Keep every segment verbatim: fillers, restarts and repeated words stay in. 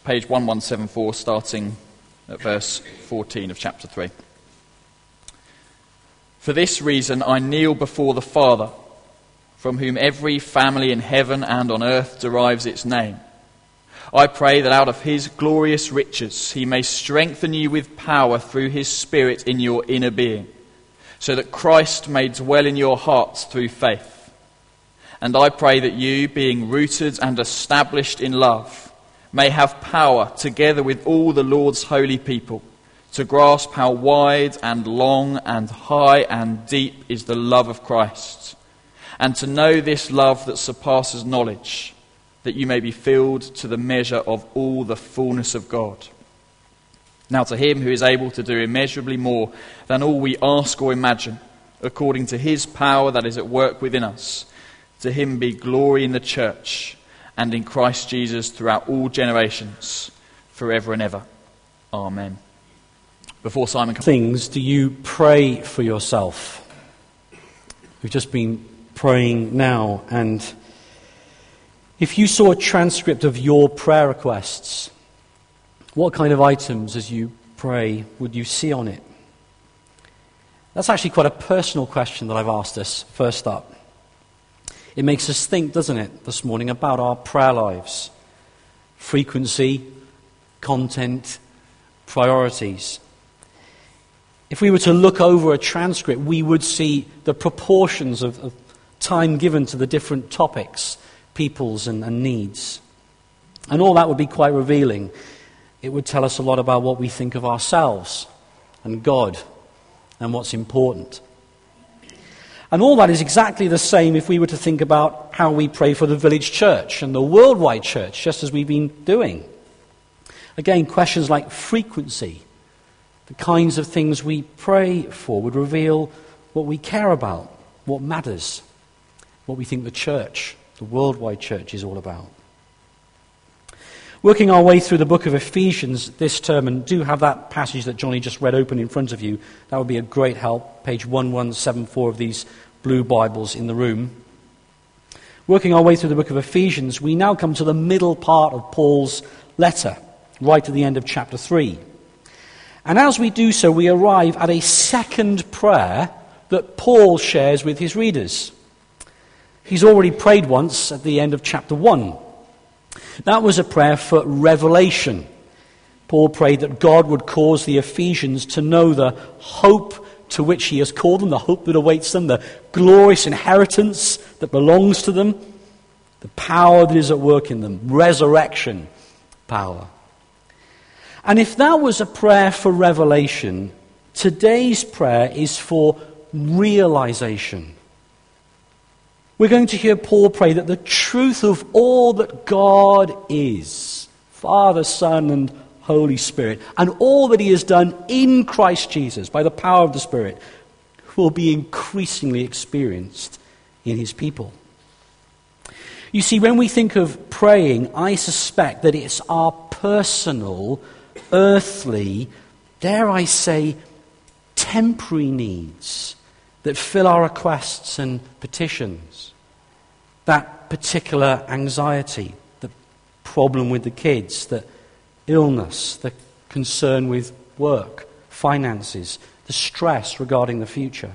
page eleven seventy-four, starting at verse fourteen of chapter three. For this reason I kneel before the Father, from whom every family in heaven and on earth derives its name. I pray that out of his glorious riches he may strengthen you with power through his Spirit in your inner being, so that Christ may dwell in your hearts through faith. And I pray that you, being rooted and established in love, may have power, together with all the Lord's holy people, to grasp how wide and long and high and deep is the love of Christ, and to know this love that surpasses knowledge, that you may be filled to the measure of all the fullness of God. Now to him who is able to do immeasurably more than all we ask or imagine, according to his power that is at work within us, to him be glory in the church and in Christ Jesus throughout all generations, forever and ever. Amen. Before Simon comes... Things do you pray for yourself? We've just been praying now, and if you saw a transcript of your prayer requests, what kind of items as you pray would you see on it? That's actually quite a personal question that I've asked us first up. It makes us think, doesn't it, this morning about our prayer lives. Frequency, content, priorities. If we were to look over a transcript, we would see the proportions of, of time given to the different topics, peoples and, and needs. And all that would be quite revealing. It would tell us a lot about what we think of ourselves and God and what's important. And all that is exactly the same if we were to think about how we pray for the village church and the worldwide church, just as we've been doing. Again, questions like frequency, the kinds of things we pray for, would reveal what we care about, what matters, what we think the church, the worldwide church, is all about. Working our way through the book of Ephesians this term, and do have that passage that Johnny just read open in front of you, that would be a great help, page eleven seventy-four of these blue Bibles in the room. Working our way through the book of Ephesians, we now come to the middle part of Paul's letter, right at the end of chapter three. And as we do so, we arrive at a second prayer that Paul shares with his readers. He's already prayed once at the end of chapter one. That was a prayer for revelation. Paul prayed that God would cause the Ephesians to know the hope to which he has called them, the hope that awaits them, the glorious inheritance that belongs to them, the power that is at work in them, resurrection power. And if that was a prayer for revelation, today's prayer is for realization. We're going to hear Paul pray that the truth of all that God is, Father, Son, and Holy Spirit, and all that he has done in Christ Jesus by the power of the Spirit, will be increasingly experienced in his people. You see, when we think of praying, I suspect that it's our personal, earthly, dare I say, temporary needs that fill our requests and petitions. That particular anxiety, the problem with the kids, the illness, the concern with work, finances, the stress regarding the future.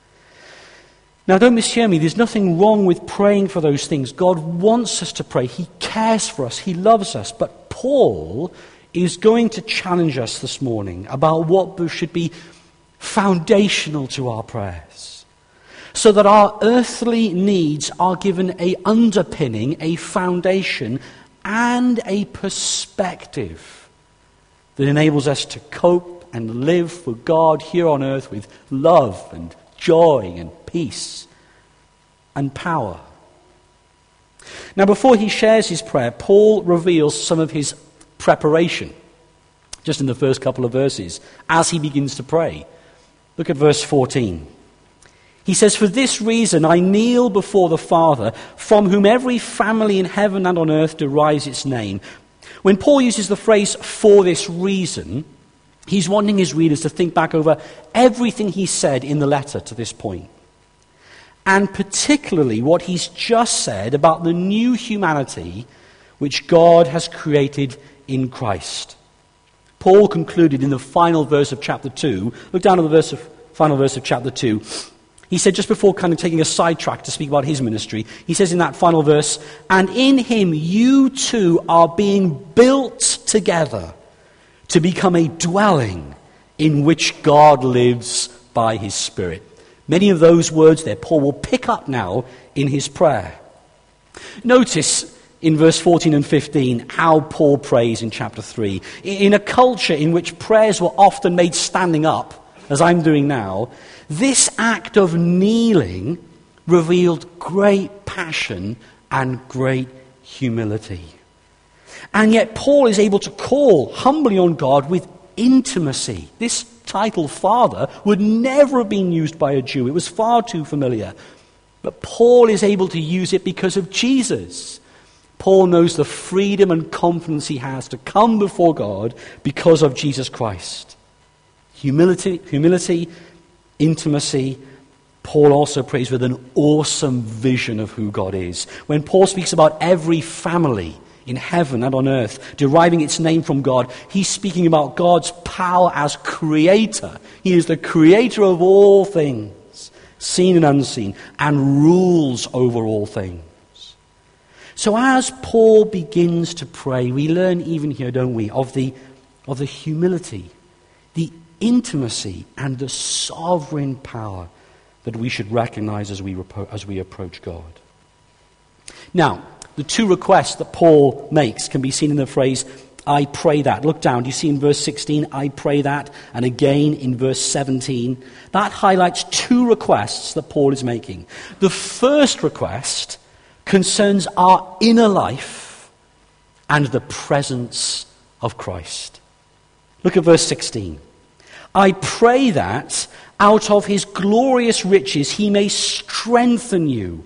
Now, don't mishear me. There's nothing wrong with praying for those things. God wants us to pray. He cares for us. He loves us. But Paul is going to challenge us this morning about what should be foundational to our prayers, so that our earthly needs are given a underpinning, a foundation, and a perspective that enables us to cope and live for God here on earth with love and joy and peace and power. Now, before he shares his prayer, Paul reveals some of his preparation, just in the first couple of verses, as he begins to pray. Look at verse fourteen. He says, "For this reason I kneel before the Father, from whom every family in heaven and on earth derives its name." When Paul uses the phrase, "for this reason," he's wanting his readers to think back over everything he said in the letter to this point. And particularly what he's just said about the new humanity which God has created in Christ. Paul concluded in the final verse of chapter two. Look down at the verse of, final verse of chapter two. He said, just before kind of taking a sidetrack to speak about his ministry, he says in that final verse, "And in him you too are being built together to become a dwelling in which God lives by his Spirit." Many of those words there Paul will pick up now in his prayer. Notice in verse fourteen and fifteen how Paul prays in chapter three. In a culture in which prayers were often made standing up, as I'm doing now, this act of kneeling revealed great passion and great humility. And yet Paul is able to call humbly on God with intimacy. This title, Father, would never have been used by a Jew. It was far too familiar. But Paul is able to use it because of Jesus. Paul knows the freedom and confidence he has to come before God because of Jesus Christ. Humility, humility, intimacy. Paul also prays with an awesome vision of who God is. When Paul speaks about every family in heaven and on earth deriving its name from God, he's speaking about God's power as creator. He is the creator of all things, seen and unseen, and rules over all things. So as Paul begins to pray, we learn even here, don't we, of the, of the humility, the intimacy, and the sovereign power that we should recognize as we, as we approach God. Now, the two requests that Paul makes can be seen in the phrase, "I pray that." Look down. Do you see in verse sixteen, "I pray that," and again in verse seventeen? That highlights two requests that Paul is making. The first request concerns our inner life and the presence of Christ. Look at verse sixteen. "I pray that out of his glorious riches he may strengthen you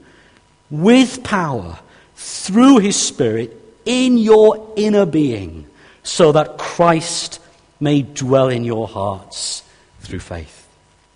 with power through his Spirit in your inner being, so that Christ may dwell in your hearts through faith."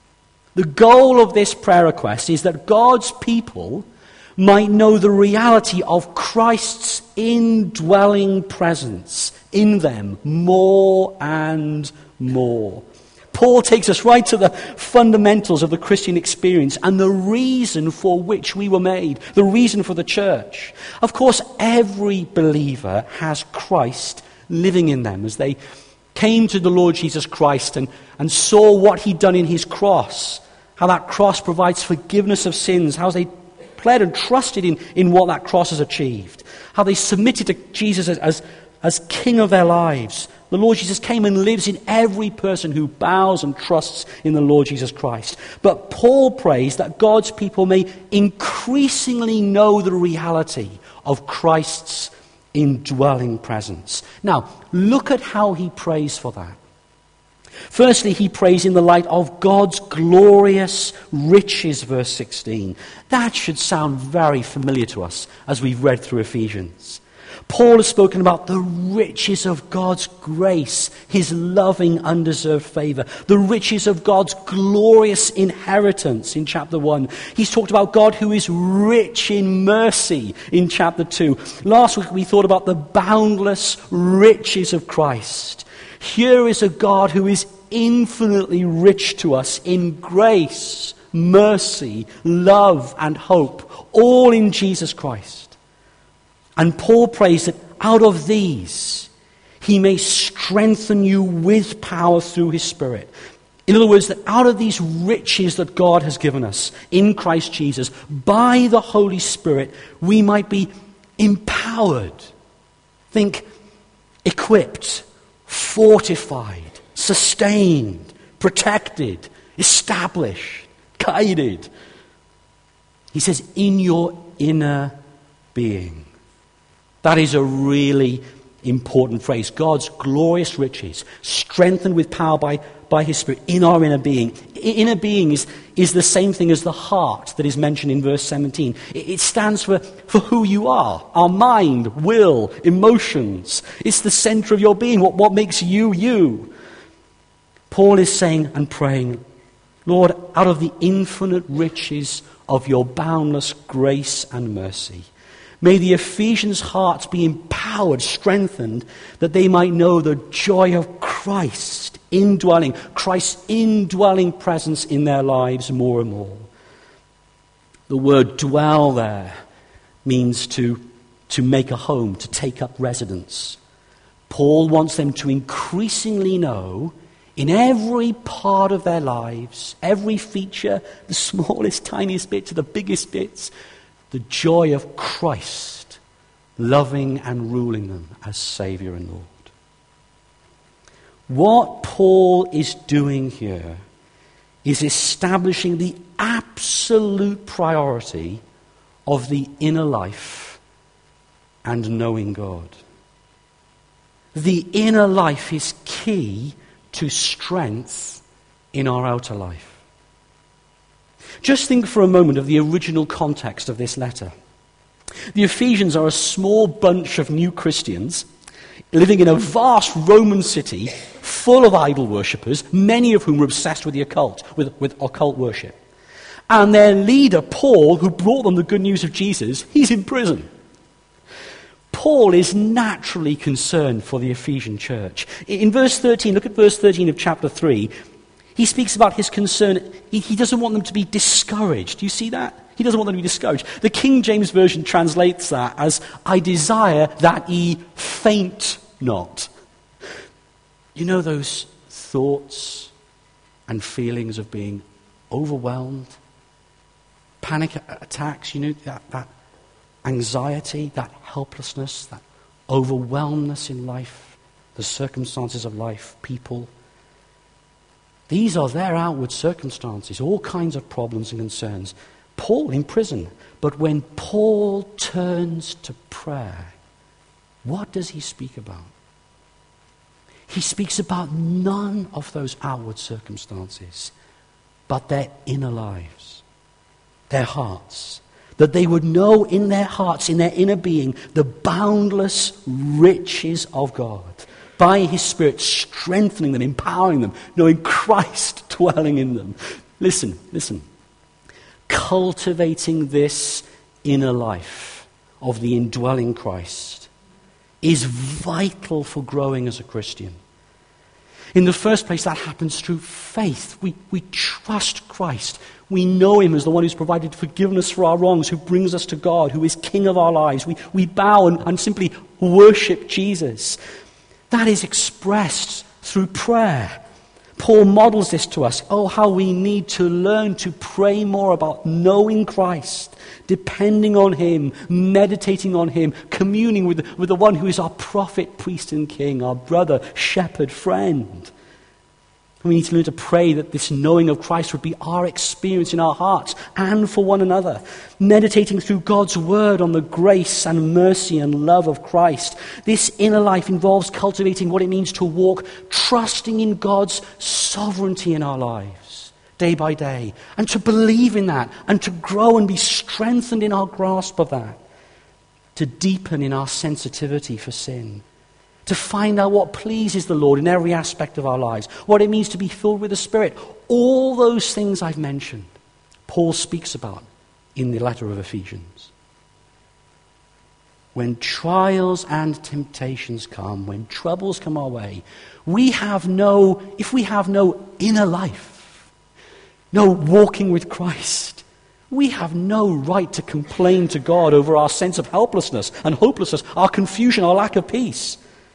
The goal of this prayer request is that God's people might know the reality of Christ's indwelling presence in them more and more. Paul takes us right to the fundamentals of the Christian experience and the reason for which we were made, the reason for the church. Of course, every believer has Christ living in them as they came to the Lord Jesus Christ and, and saw what he'd done in his cross, how that cross provides forgiveness of sins, how they pled and trusted in, in what that cross has achieved, how they submitted to Jesus as, as, as king of their lives. The Lord Jesus came and lives in every person who bows and trusts in the Lord Jesus Christ. But Paul prays that God's people may increasingly know the reality of Christ's indwelling presence. Now, look at how he prays for that. Firstly, he prays in the light of God's glorious riches, verse sixteen. That should sound very familiar to us as we've read through Ephesians. Paul has spoken about the riches of God's grace, his loving, undeserved favor, the riches of God's glorious inheritance in chapter one. He's talked about God who is rich in mercy in chapter two. Last week we thought about the boundless riches of Christ. Here is a God who is infinitely rich to us in grace, mercy, love, and hope, all in Jesus Christ. And Paul prays that out of these, he may strengthen you with power through his Spirit. In other words, that out of these riches that God has given us in Christ Jesus, by the Holy Spirit, we might be empowered. Think, equipped, fortified, sustained, protected, established, guided. He says, in your inner being. That is a really important phrase. God's glorious riches, strengthened with power by, by his Spirit in our inner being. Inner being is, is the same thing as the heart that is mentioned in verse seventeen. It, it stands for, for who you are. Our mind, will, emotions. It's the center of your being, what, what makes you you. Paul is saying and praying, Lord, out of the infinite riches of your boundless grace and mercy, May the Ephesians' hearts be empowered, strengthened, that they might know the joy of Christ indwelling, Christ's indwelling presence in their lives more and more. The word dwell there means to, to make a home, to take up residence. Paul wants them to increasingly know in every part of their lives, every feature, the smallest, tiniest bit to the biggest bits, the joy of Christ loving and ruling them as Saviour and Lord. What Paul is doing here is establishing the absolute priority of the inner life and knowing God. The inner life is key to strength in our outer life. Just think for a moment of the original context of this letter. The Ephesians are a small bunch of new Christians living in a vast Roman city full of idol worshippers, many of whom were obsessed with the occult, with, with occult worship. And their leader, Paul, who brought them the good news of Jesus, he's in prison. Paul is naturally concerned for the Ephesian church. In verse thirteen, look at verse thirteen of chapter three, he speaks about his concern. He, he doesn't want them to be discouraged. Do you see that? He doesn't want them to be discouraged. The King James Version translates that as, I desire that ye faint not. You know those thoughts and feelings of being overwhelmed? Panic attacks, you know, that, that anxiety, that helplessness, that overwhelmedness in life, the circumstances of life, people. These are their outward circumstances, all kinds of problems and concerns. Paul in prison. But when Paul turns to prayer, what does he speak about? He speaks about none of those outward circumstances, but their inner lives, their hearts. That they would know in their hearts, in their inner being, the boundless riches of God. By his Spirit strengthening them, empowering them, knowing Christ dwelling in them. Listen, listen. Cultivating this inner life of the indwelling Christ is vital for growing as a Christian. In the first place, that happens through faith. We, we trust Christ. We know him as the one who's provided forgiveness for our wrongs, who brings us to God, who is King of our lives. We, we bow and, and simply worship Jesus. That is expressed through prayer. Paul models this to us. Oh, how we need to learn to pray more about knowing Christ, depending on him, meditating on him, communing with, with the one who is our prophet, priest, and king, our brother, shepherd, friend. We need to learn to pray that this knowing of Christ would be our experience in our hearts and for one another. Meditating through God's word on the grace and mercy and love of Christ. This inner life involves cultivating what it means to walk trusting in God's sovereignty in our lives, day by day. And to believe in that and to grow and be strengthened in our grasp of that. To deepen in our sensitivity for sin. To find out what pleases the Lord in every aspect of our lives. What it means to be filled with the Spirit. All those things I've mentioned, Paul speaks about in the letter of Ephesians. When trials and temptations come, when troubles come our way, we have no, if we have no inner life, no walking with Christ, we have no right to complain to God over our sense of helplessness and hopelessness, our confusion, our lack of peace.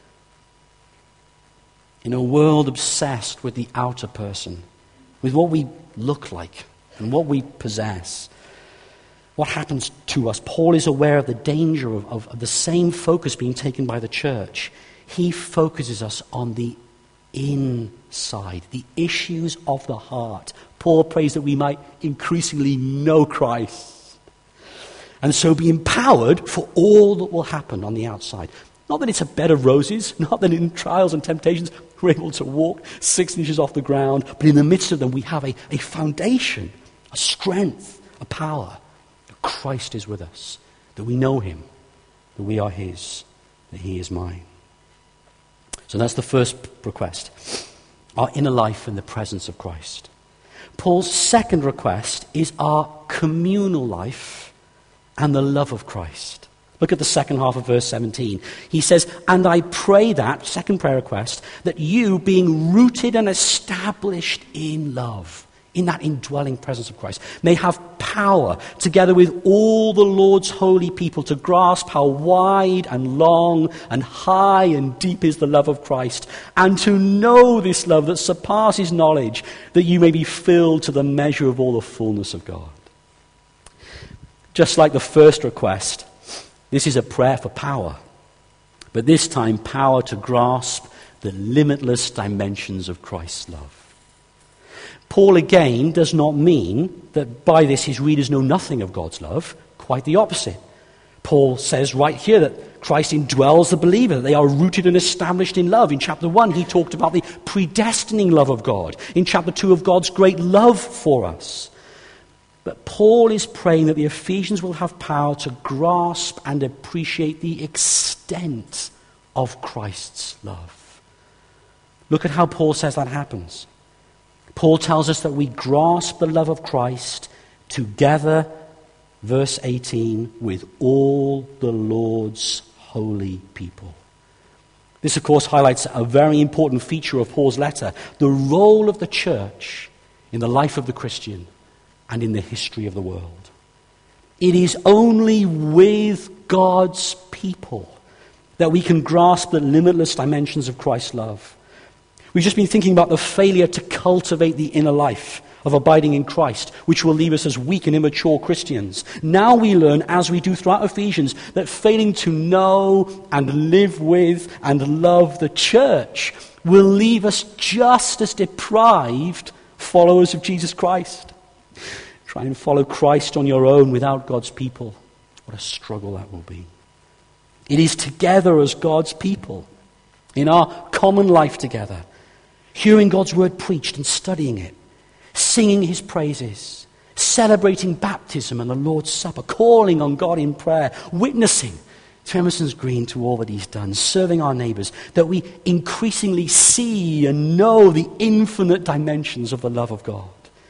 In a world obsessed with the outer person, with what we look like and what we possess, what happens to us? Paul is aware of the danger of, of, of the same focus being taken by the church. He focuses us on the inside, the issues of the heart. Paul prays that we might increasingly know Christ and so be empowered for all that will happen on the outside. Not that it's a bed of roses, not that in trials and temptations we're able to walk six inches off the ground, but in the midst of them we have a, a foundation, a strength, a power. That Christ is with us, that we know him, that we are his, that he is mine. So that's the first request, our inner life in the presence of Christ. Paul's second request is our communal life and the love of Christ. Look at the second half of verse seventeen. He says, and I pray that, second prayer request, that you, being rooted and established in love, in that indwelling presence of Christ, may have power, together with all the Lord's holy people, to grasp how wide and long and high and deep is the love of Christ, and to know this love that surpasses knowledge, that you may be filled to the measure of all the fullness of God. Just like the first request, this is a prayer for power, but this time power to grasp the limitless dimensions of Christ's love. Paul again does not mean that by this his readers know nothing of God's love. Quite the opposite. Paul says right here that Christ indwells the believer, that they are rooted and established in love. In chapter one, he talked about the predestining love of God. In chapter two, of God's great love for us. But Paul is praying that the Ephesians will have power to grasp and appreciate the extent of Christ's love. Look at how Paul says that happens. Paul tells us that we grasp the love of Christ together, verse eighteen, with all the Lord's holy people. This, of course, highlights a very important feature of Paul's letter, the role of the church in the life of the Christian and in the history of the world. It is only with God's people that we can grasp the limitless dimensions of Christ's love. We've just been thinking about the failure to cultivate the inner life of abiding in Christ, which will leave us as weak and immature Christians. Now we learn, as we do throughout Ephesians, that failing to know and live with and love the church will leave us just as deprived followers of Jesus Christ. Try and follow Christ on your own without God's people. What a struggle that will be. It is together as God's people, in our common life together, hearing God's word preached and studying it, singing his praises, celebrating baptism and the Lord's Supper, calling on God in prayer, witnessing to Emerson's Green to all that he's done, serving our neighbors, that we increasingly see and know the infinite dimensions of the love of God.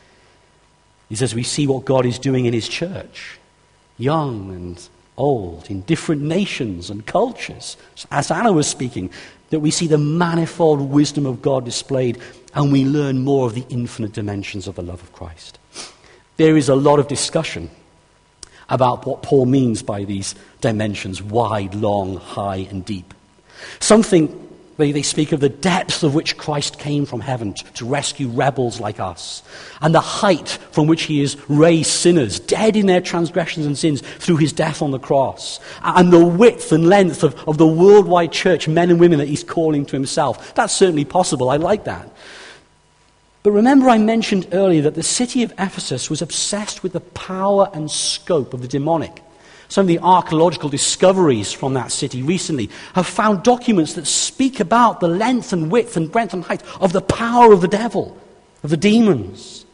He says we see what God is doing in his church, young and old, in different nations and cultures. As Anna was speaking, that we see the manifold wisdom of God displayed, and we learn more of the infinite dimensions of the love of Christ. There is a lot of discussion about what Paul means by these dimensions, wide, long, high, and deep. Some think They, they speak of the depth of which Christ came from heaven to, to rescue rebels like us, and the height from which he has raised sinners, dead in their transgressions and sins, through his death on the cross, and the width and length of, of the worldwide church, men and women that he's calling to himself. That's certainly possible. I like that. But remember, I mentioned earlier that the city of Ephesus was obsessed with the power and scope of the demonic. Some of the archaeological discoveries from that city recently have found documents that speak about the length and width and breadth and height of the power of the devil, of the demons.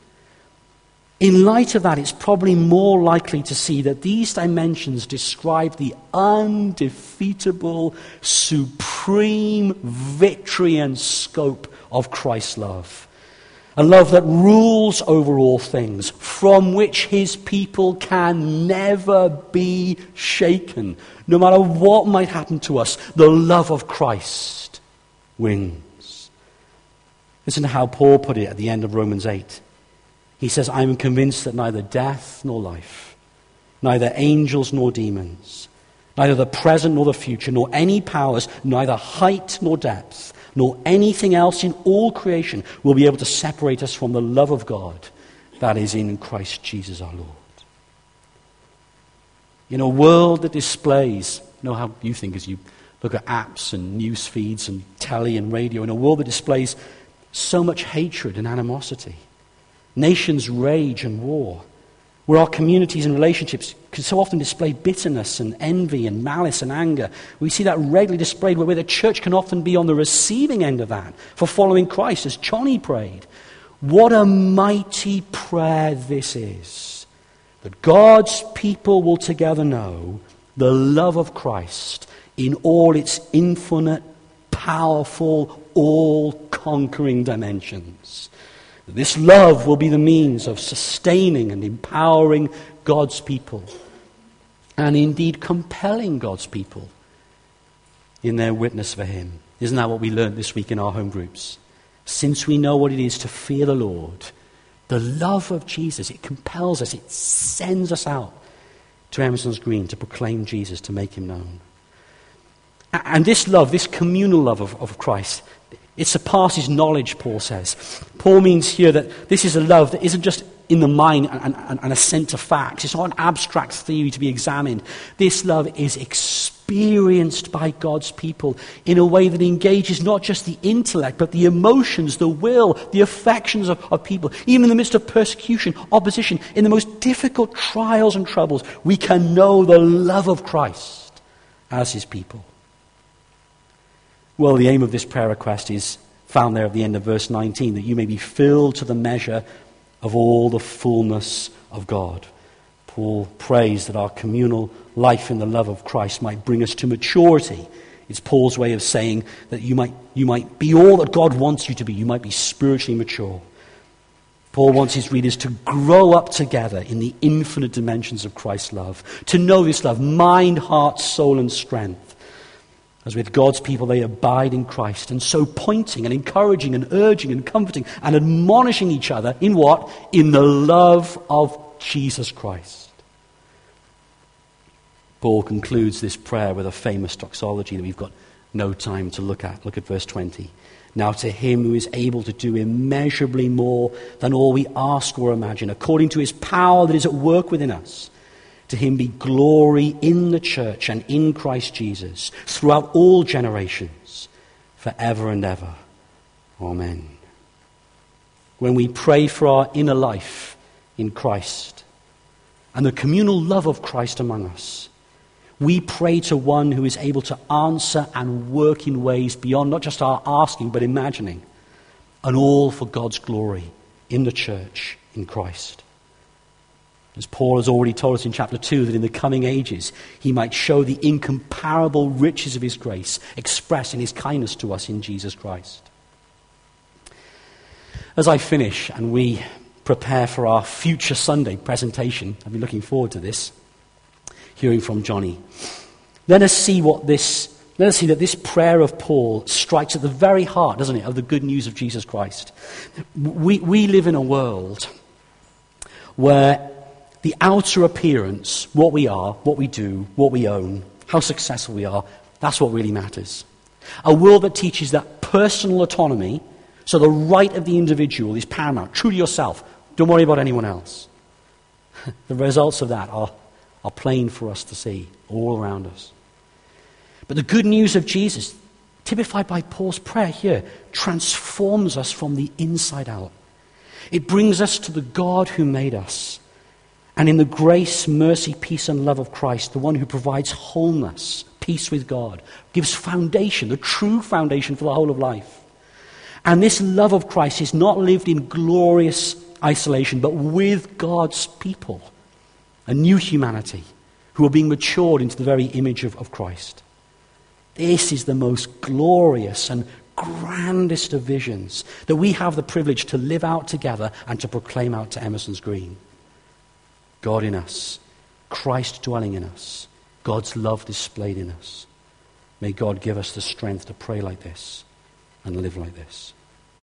In light of that, it's probably more likely to see that these dimensions describe the undefeatable, supreme victory and scope of Christ's love. A love that rules over all things, from which his people can never be shaken. No matter what might happen to us, the love of Christ wins. Listen to how Paul put it at the end of Romans eight. He says, I am convinced that neither death nor life, neither angels nor demons, neither the present nor the future, nor any powers, neither height nor depth, nor anything else in all creation will be able to separate us from the love of God that is in Christ Jesus our Lord. In a world that displays, you know how you think as you look at apps and news feeds and telly and radio, in a world that displays so much hatred and animosity, nations rage and war, where our communities and relationships can so often display bitterness and envy and malice and anger. We see that regularly displayed where the church can often be on the receiving end of that for following Christ, as Johnny prayed. What a mighty prayer this is, that God's people will together know the love of Christ in all its infinite, powerful, all-conquering dimensions. This love will be the means of sustaining and empowering God's people and indeed compelling God's people in their witness for him. Isn't that what we learned this week in our home groups? Since we know what it is to fear the Lord, the love of Jesus, it compels us, it sends us out to Emerson's Green to proclaim Jesus, to make him known. And this love, this communal love of, of Christ, it surpasses knowledge, Paul says. Paul means here that this is a love that isn't just in the mind and, and, and assent to facts. It's not an abstract theory to be examined. This love is experienced by God's people in a way that engages not just the intellect, but the emotions, the will, the affections of, of people. Even in the midst of persecution, opposition, in the most difficult trials and troubles, we can know the love of Christ as his people. Well, the aim of this prayer request is found there at the end of verse nineteen, that you may be filled to the measure of all the fullness of God. Paul prays that our communal life in the love of Christ might bring us to maturity. It's Paul's way of saying that you might, you might be all that God wants you to be. You might be spiritually mature. Paul wants his readers to grow up together in the infinite dimensions of Christ's love, to know this love, mind, heart, soul, and strength. As with God's people, they abide in Christ, and so pointing and encouraging and urging and comforting and admonishing each other in what? In the love of Jesus Christ. Paul concludes this prayer with a famous doxology that we've got no time to look at. Look at verse twenty. Now to him who is able to do immeasurably more than all we ask or imagine, according to his power that is at work within us, to him be glory in the church and in Christ Jesus throughout all generations, forever and ever. Amen. When we pray for our inner life in Christ and the communal love of Christ among us, we pray to one who is able to answer and work in ways beyond not just our asking but imagining, and all for God's glory in the church in Christ. As Paul has already told us in chapter two, that in the coming ages he might show the incomparable riches of his grace expressed in his kindness to us in Jesus Christ. As I finish and we prepare for our future Sunday presentation, I've been looking forward to this, hearing from Johnny. Let us see what this, let us see that this prayer of Paul strikes at the very heart, doesn't it, of the good news of Jesus Christ. We, we live in a world where the outer appearance, what we are, what we do, what we own, how successful we are, that's what really matters. A world that teaches that personal autonomy, so the right of the individual is paramount. True to yourself. Don't worry about anyone else. The results of that are, are plain for us to see all around us. But the good news of Jesus, typified by Paul's prayer here, transforms us from the inside out. It brings us to the God who made us. And in the grace, mercy, peace, and love of Christ, the one who provides wholeness, peace with God, gives foundation, the true foundation for the whole of life. And this love of Christ is not lived in glorious isolation, but with God's people, a new humanity, who are being matured into the very image of, of Christ. This is the most glorious and grandest of visions that we have the privilege to live out together and to proclaim out to Emerson's Green. God in us, Christ dwelling in us, God's love displayed in us. May God give us the strength to pray like this and live like this.